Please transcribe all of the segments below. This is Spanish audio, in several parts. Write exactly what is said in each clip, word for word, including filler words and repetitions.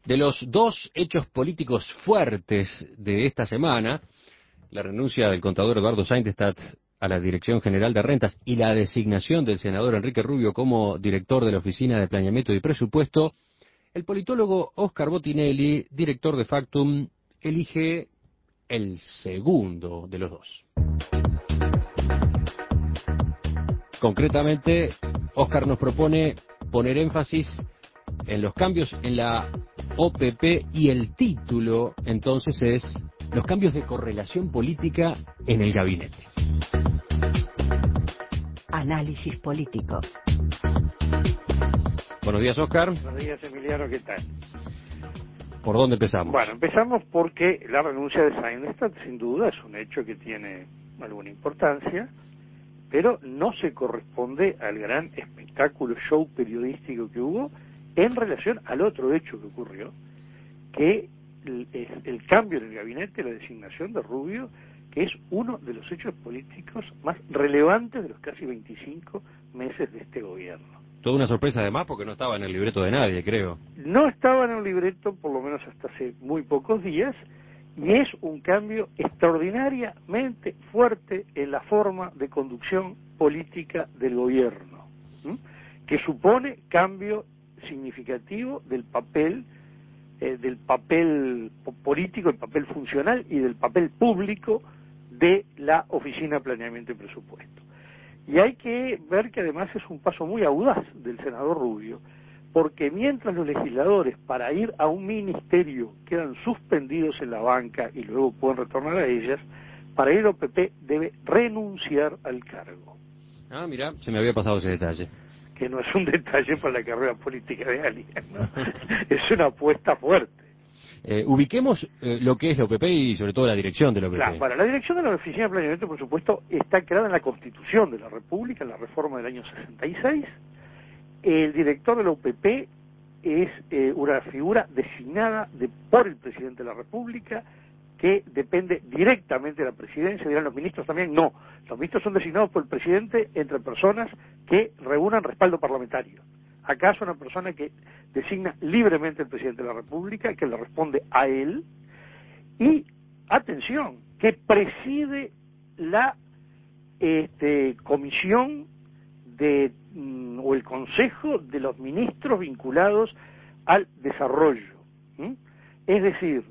De los dos hechos políticos fuertes de esta semana, la renuncia del contador Eduardo Sainz-Stad a la Dirección General de Rentas y la designación del senador Enrique Rubio como director de la Oficina de Planeamiento y Presupuesto, el politólogo Oscar Botinelli, director de Factum, elige el segundo de los dos. Concretamente, Oscar nos propone poner énfasis en los cambios en la O P P y el título, entonces, es los cambios de correlación política en el gabinete. Análisis político. Buenos días, Oscar. Buenos días, Emiliano, ¿qué tal? ¿Por dónde empezamos? Bueno, empezamos porque la renuncia de Sainz-Stad sin duda es un hecho que tiene alguna importancia, pero no se corresponde al gran espectáculo, show periodístico que hubo en relación al otro hecho que ocurrió, que es el cambio en el gabinete, la designación de Rubio, que es uno de los hechos políticos más relevantes de los casi veinticinco meses de este gobierno. Toda una sorpresa además porque no estaba en el libreto de nadie, creo. No estaba en el libreto, por lo menos hasta hace muy pocos días, y es un cambio extraordinariamente fuerte en la forma de conducción política del gobierno, ¿m? que supone cambio significativo del papel eh, del papel político, el papel funcional y del papel público de la Oficina de Planeamiento y Presupuesto. Y hay que ver que además es un paso muy audaz del senador Rubio, porque mientras los legisladores para ir a un ministerio quedan suspendidos en la banca y luego pueden retornar a ellas, para ir a O P P debe renunciar al cargo. Ah, mira, se me había pasado ese detalle. Que no es un detalle para la carrera política de alguien, ¿no? Es una apuesta fuerte. Eh, ubiquemos eh, lo que es la O P P y sobre todo la dirección de la O P P. Claro, bueno, la dirección de la Oficina de Planeamiento, por supuesto, está creada en la Constitución de la República, en la reforma del año sesenta y seis. El director de la O P P es eh, una figura designada de, por el presidente de la República, que depende directamente de la presidencia. Dirán los ministros también, no. Los ministros son designados por el presidente entre personas que reúnan respaldo parlamentario. Acá es una persona que designa libremente el presidente de la República, que le responde a él, y, atención, que preside la este, comisión de, mm, o el consejo de los ministros vinculados al desarrollo. ¿Mm? Es decir,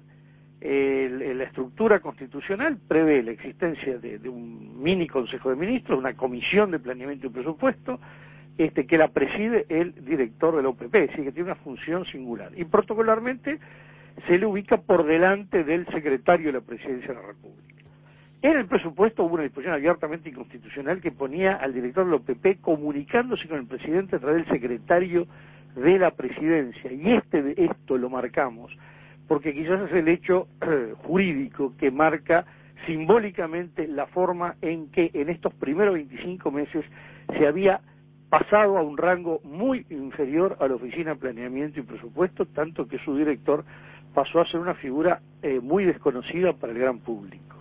el, la estructura constitucional prevé la existencia de, de un mini consejo de ministros, una comisión de planeamiento y presupuesto, este que la preside el director de la O P P, es decir, que tiene una función singular. Y protocolarmente se le ubica por delante del secretario de la Presidencia de la República. En el presupuesto hubo una disposición abiertamente inconstitucional que ponía al director de la O P P comunicándose con el presidente a través del secretario de la Presidencia. Y este esto lo marcamos, porque quizás es el hecho eh, jurídico que marca simbólicamente la forma en que en estos primeros veinticinco meses se había pasado a un rango muy inferior a la Oficina de Planeamiento y Presupuesto, tanto que su director pasó a ser una figura eh, muy desconocida para el gran público.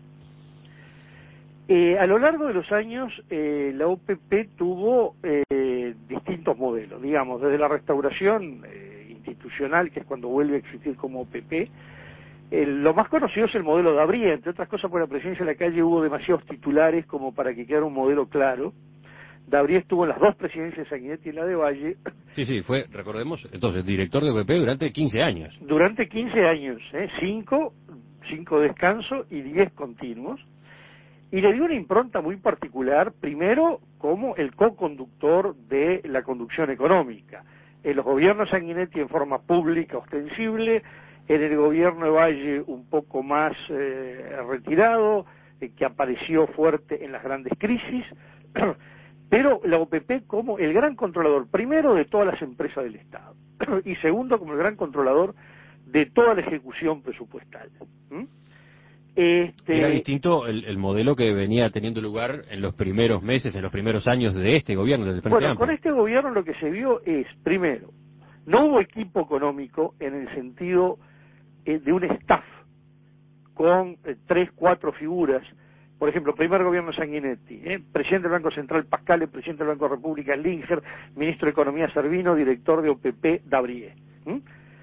Eh, a lo largo de los años, eh, la O P P tuvo eh, distintos modelos, digamos, desde la restauración eh, institucional, que es cuando vuelve a existir como O P P, eh, lo más conocido es el modelo de Dabrie, entre otras cosas por la presidencia de la calle hubo demasiados titulares como para que quedara un modelo claro. Dabrie estuvo en las dos presidencias de Sanguinetti y en la de Valle. Sí, sí, fue, recordemos, entonces, director de O P P durante quince años. Durante quince años, ¿eh? cinco, cinco descansos y diez continuos. Y le dio una impronta muy particular, primero como el co-conductor de la conducción económica. En los gobiernos Sanguinetti en forma pública, ostensible, en el gobierno de Valle un poco más eh, retirado, eh, que apareció fuerte en las grandes crisis, pero la O P P como el gran controlador, primero de todas las empresas del Estado, y segundo como el gran controlador de toda la ejecución presupuestal. ¿Mm? Este... Era distinto el, el modelo que venía teniendo lugar en los primeros meses, en los primeros años de este gobierno, del Frente Bueno, Amplio. con este gobierno lo que se vio es, primero, no hubo equipo económico en el sentido eh, de un staff con eh, tres, cuatro figuras. Por ejemplo, primer gobierno Sanguinetti, ¿eh? presidente del Banco Central Pascale, presidente del Banco República Linger, ministro de Economía Servino, director de O P P Dabrie. ¿Mm?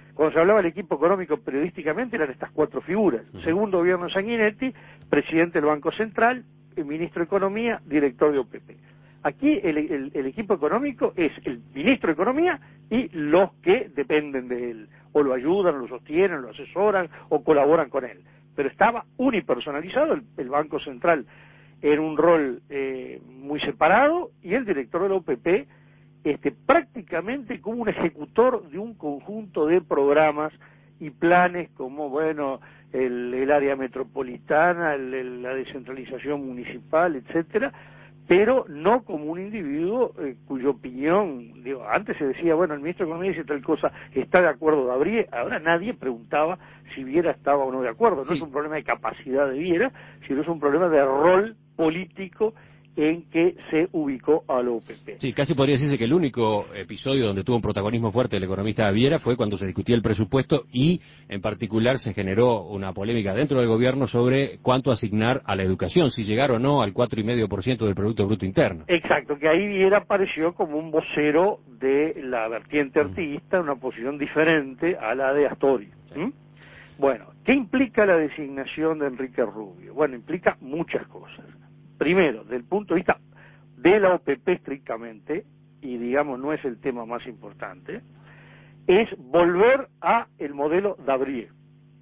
Cuando se hablaba del equipo económico periodísticamente eran estas cuatro figuras. Uh-huh. Segundo gobierno Sanguinetti, presidente del Banco Central, el ministro de Economía, director de O P P. Aquí el, el, el equipo económico es el ministro de Economía y los que dependen de él, o lo ayudan, o lo sostienen, lo asesoran, o colaboran con él. Pero estaba unipersonalizado, el, el Banco Central en un rol eh, muy separado, y el director de la O P P este, prácticamente como un ejecutor de un conjunto de programas y planes como, bueno, el, el área metropolitana, el, el, la descentralización municipal, etcétera, pero no como un individuo eh, cuya opinión, digo, antes se decía, bueno, el ministro de Economía dice tal cosa, está de acuerdo Dabrie, ahora nadie preguntaba si Viera estaba o no de acuerdo, no sí. Es un problema de capacidad de Viera, sino es un problema de rol político en que se ubicó a la O P P. Sí, casi podría decirse que el único episodio donde tuvo un protagonismo fuerte el economista Viera fue cuando se discutía el presupuesto y, en particular, se generó una polémica dentro del gobierno sobre cuánto asignar a la educación, si llegar o no al cuatro coma cinco por ciento del Producto Bruto Interno. Exacto, que ahí Viera apareció como un vocero de la vertiente artiguista, una posición diferente a la de Astori. Sí. ¿Mm? Bueno, ¿qué implica la designación de Enrique Rubio? Bueno, implica muchas cosas. Primero, desde el punto de vista de la O P P estrictamente, y digamos no es el tema más importante, es volver a el modelo Dabrie.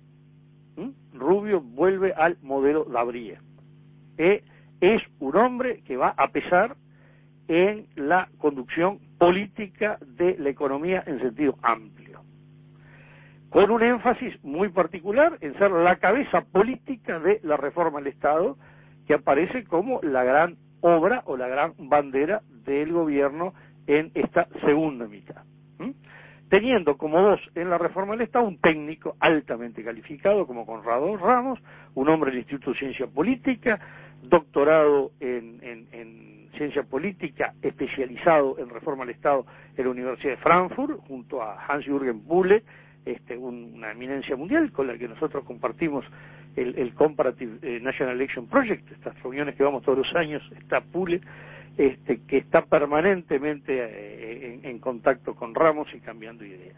¿Mm? Rubio vuelve al modelo Dabrie. Eh, es un hombre que va a pesar en la conducción política de la economía en sentido amplio, con un énfasis muy particular en ser la cabeza política de la reforma al Estado, que aparece como la gran obra o la gran bandera del gobierno en esta segunda mitad. ¿Mm? Teniendo como voz en la reforma del Estado un técnico altamente calificado como Conrado Ramos, un hombre del Instituto de Ciencia Política, doctorado en, en, en Ciencia Política, especializado en reforma del Estado en la Universidad de Frankfurt, junto a Hans-Jürgen Buhle, este, un, una eminencia mundial con la que nosotros compartimos el, el Comparative eh, National Election Project, estas reuniones que vamos todos los años, está Buhle, este, que está permanentemente eh, en, en contacto con Ramos y cambiando ideas.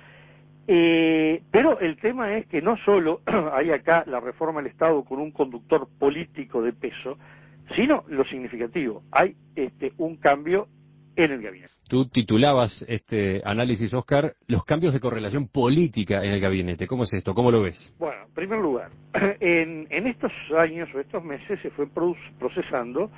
Eh, pero el tema es que no solo hay acá la reforma del Estado con un conductor político de peso, sino lo significativo, hay este, un cambio en el gabinete. Tú titulabas este análisis, Oscar, los cambios de correlación política en el gabinete. ¿Cómo es esto? ¿Cómo lo ves? Bueno, en primer lugar, en, en estos años o estos meses se fue procesando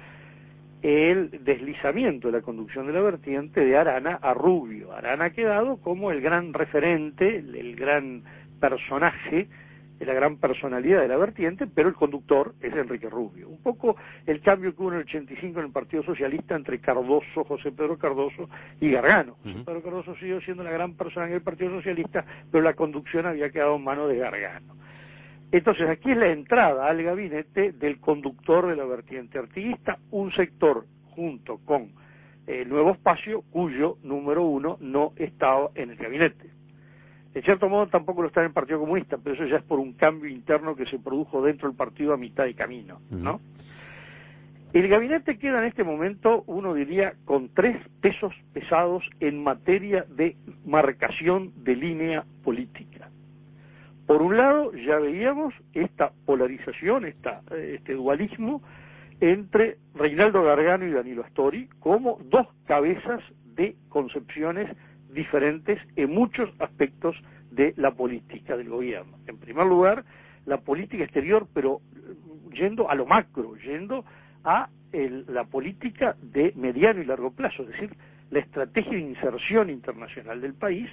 el deslizamiento de la conducción de la vertiente de Arana a Rubio. Arana ha quedado como el gran referente, el, el gran personaje, la gran personalidad de la vertiente, pero el conductor es Enrique Rubio. Un poco el cambio que hubo en el ochenta y cinco en el Partido Socialista entre Cardoso, José Pedro Cardoso y Gargano. Uh-huh. José Pedro Cardoso siguió siendo la gran personalidad del Partido Socialista, pero la conducción había quedado en manos de Gargano. Entonces aquí es la entrada al gabinete del conductor de la vertiente artiguista, un sector junto con el Nuevo Espacio, cuyo número uno no estaba en el gabinete. En cierto modo tampoco lo está en el Partido Comunista, pero eso ya es por un cambio interno que se produjo dentro del partido a mitad de camino, ¿no? Uh-huh. El gabinete queda en este momento, uno diría, con tres pesos pesados en materia de marcación de línea política. Por un lado, ya veíamos esta polarización, esta, este dualismo entre Reinaldo Gargano y Danilo Astori como dos cabezas de concepciones diferentes en muchos aspectos de la política del gobierno. En primer lugar, la política exterior, pero yendo a lo macro, yendo a el, la política de mediano y largo plazo, es decir, la estrategia de inserción internacional del país,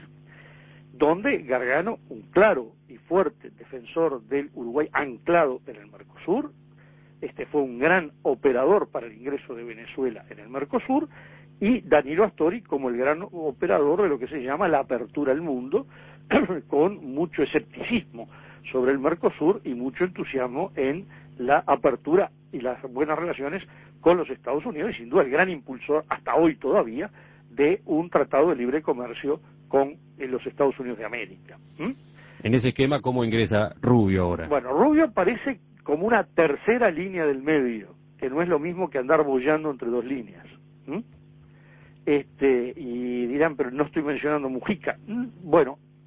donde Gargano, un claro y fuerte defensor del Uruguay anclado en el Mercosur, este fue un gran operador para el ingreso de Venezuela en el Mercosur, y Danilo Astori como el gran operador de lo que se llama la apertura al mundo, con mucho escepticismo sobre el Mercosur y mucho entusiasmo en la apertura y las buenas relaciones con los Estados Unidos, y sin duda el gran impulsor hasta hoy todavía de un tratado de libre comercio con eh, los Estados Unidos de América. ¿Mm? En ese esquema, ¿cómo ingresa Rubio ahora? Bueno, Rubio aparece como una tercera línea del medio, que no es lo mismo que andar boyando entre dos líneas. ¿Mm? Este, y dirán, pero no estoy mencionando Mujica. Mm, bueno,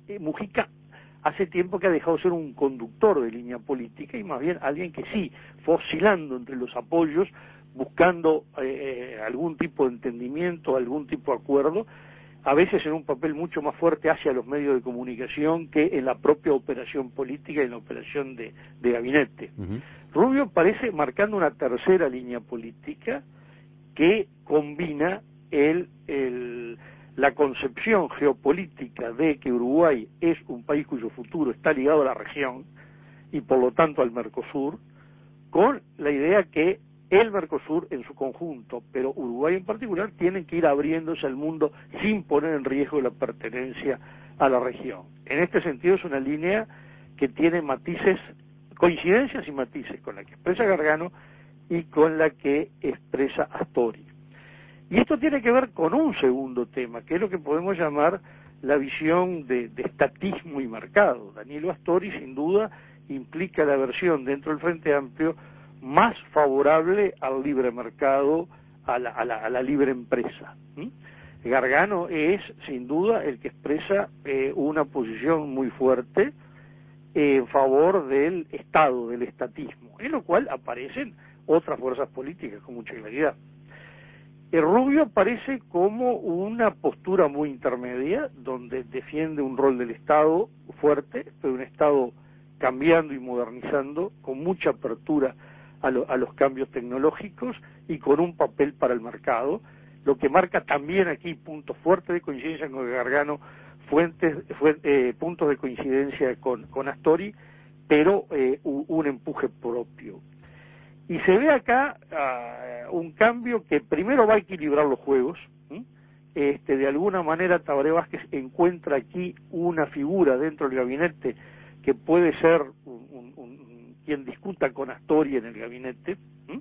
eh, Mujica hace tiempo que ha dejado de ser un conductor de línea política y más bien alguien que sí, fue oscilando entre los apoyos, buscando eh, algún tipo de entendimiento, algún tipo de acuerdo, a veces en un papel mucho más fuerte hacia los medios de comunicación que en la propia operación política y en la operación de, de gabinete. Uh-huh. Rubio parece marcando una tercera línea política que combina el, el, la concepción geopolítica de que Uruguay es un país cuyo futuro está ligado a la región y por lo tanto al Mercosur, con la idea que el Mercosur en su conjunto, pero Uruguay en particular, tienen que ir abriéndose al mundo sin poner en riesgo la pertenencia a la región. En este sentido es una línea que tiene matices, coincidencias y matices con la que expresa Gargano y con la que expresa Astori. Y esto tiene que ver con un segundo tema, que es lo que podemos llamar la visión de, de estatismo y mercado. Danilo Astori, sin duda, implica la versión dentro del Frente Amplio más favorable al libre mercado, a la, a la, a la libre empresa. ¿Mm? Gargano es, sin duda, el que expresa eh, una posición muy fuerte eh, en favor del Estado, del estatismo, en lo cual aparecen otras fuerzas políticas con mucha claridad. El Rubio aparece como una postura muy intermedia, donde defiende un rol del Estado fuerte, pero un Estado cambiando y modernizando, con mucha apertura a, lo, a los cambios tecnológicos y con un papel para el mercado, lo que marca también aquí puntos fuertes de coincidencia con Gargano, fuentes, fue, eh, puntos de coincidencia con, con Astori, pero eh, un, un empuje propio. Y se ve acá uh, un cambio que primero va a equilibrar los juegos. ¿sí? Este, de alguna manera Tabaré Vázquez encuentra aquí una figura dentro del gabinete que puede ser un, un, un, quien discuta con Astori en el gabinete, ¿sí?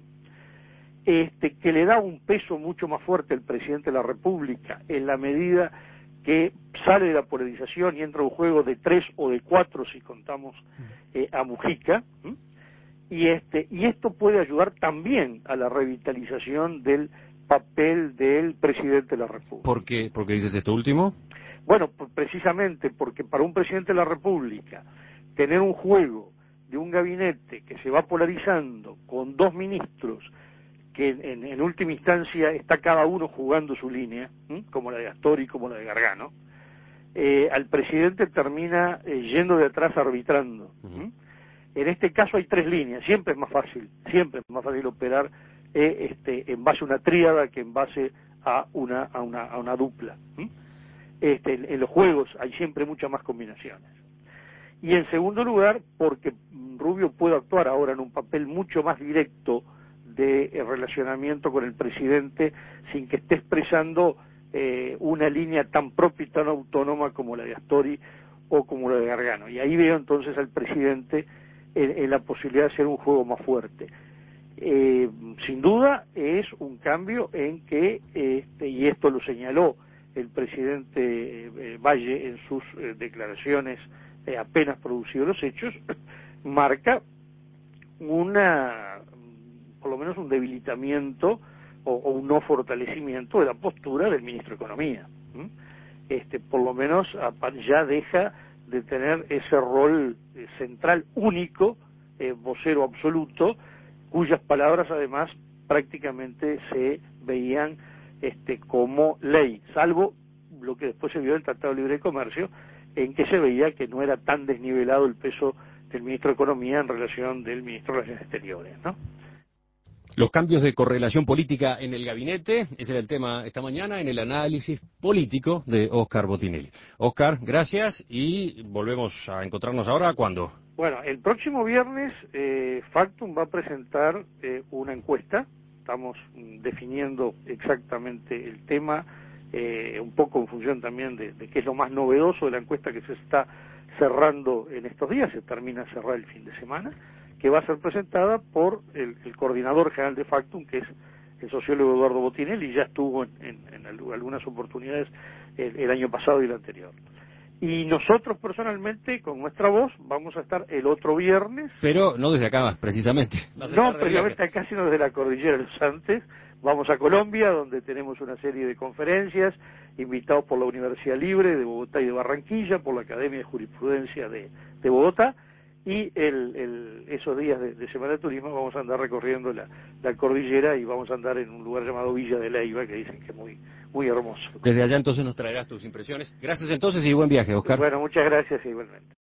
este, que le da un peso mucho más fuerte al presidente de la República en la medida que sale de la polarización y entra un juego de tres o de cuatro si contamos eh, a Mujica, ¿sí? y este y esto puede ayudar también a la revitalización del papel del presidente de la República. ¿Por qué, ¿Por qué dices esto último? Bueno, precisamente porque para un presidente de la República tener un juego de un gabinete que se va polarizando con dos ministros que en, en, en última instancia está cada uno jugando su línea, ¿sí? como la de Astori, como la de Gargano, eh, al presidente termina eh, yendo de atrás arbitrando. ¿sí? Uh-huh. En este caso hay tres líneas, siempre es más fácil, siempre es más fácil operar eh, este, en base a una tríada que en base a una, a una, a una dupla. ¿sí? Este, en, en los juegos hay siempre muchas más combinaciones. Y en segundo lugar, porque Rubio puede actuar ahora en un papel mucho más directo de eh, relacionamiento con el presidente sin que esté expresando eh, una línea tan propia y tan autónoma como la de Astori o como la de Gargano. Y ahí veo entonces al presidente En, en la posibilidad de hacer un juego más fuerte. Eh, sin duda es un cambio en que, este, y esto lo señaló el presidente eh, Valle en sus eh, declaraciones eh, apenas producidos los hechos, marca una, por lo menos un debilitamiento o, o un no fortalecimiento de la postura del ministro de Economía. ¿Mm? Este, por lo menos ya deja de tener ese rol eh, central único, eh, vocero absoluto, cuyas palabras además prácticamente se veían este, como ley, salvo lo que después se vio en el Tratado de Libre Comercio, en que se veía que no era tan desnivelado el peso del ministro de Economía en relación del ministro de Relaciones Exteriores, ¿no? Los cambios de correlación política en el gabinete, ese era el tema esta mañana en el análisis político de Óscar Botinelli. Óscar, gracias y volvemos a encontrarnos ahora, ¿cuándo? Bueno, el próximo viernes eh, Factum va a presentar eh, una encuesta, estamos mm, definiendo exactamente el tema, eh, un poco en función también de, de qué es lo más novedoso de la encuesta que se está cerrando en estos días, se termina de cerrar el fin de semana, que va a ser presentada por el, el coordinador general de Factum, que es el sociólogo Eduardo Botinelli, y ya estuvo en, en, en algunas oportunidades el, el año pasado y el anterior. Y nosotros personalmente, con nuestra voz, vamos a estar el otro viernes. Pero no desde acá, precisamente. No precisamente acá, sino desde la Cordillera de los Andes, vamos a Colombia, donde tenemos una serie de conferencias, invitados por la Universidad Libre de Bogotá y de Barranquilla, por la Academia de Jurisprudencia de, de Bogotá, y el, el, esos días de, de Semana de Turismo vamos a andar recorriendo la, la cordillera y vamos a andar en un lugar llamado Villa de Leyva, que dicen que es muy, muy hermoso. Desde allá entonces nos traerás tus impresiones. Gracias entonces y buen viaje, Oscar. Bueno, muchas gracias igualmente.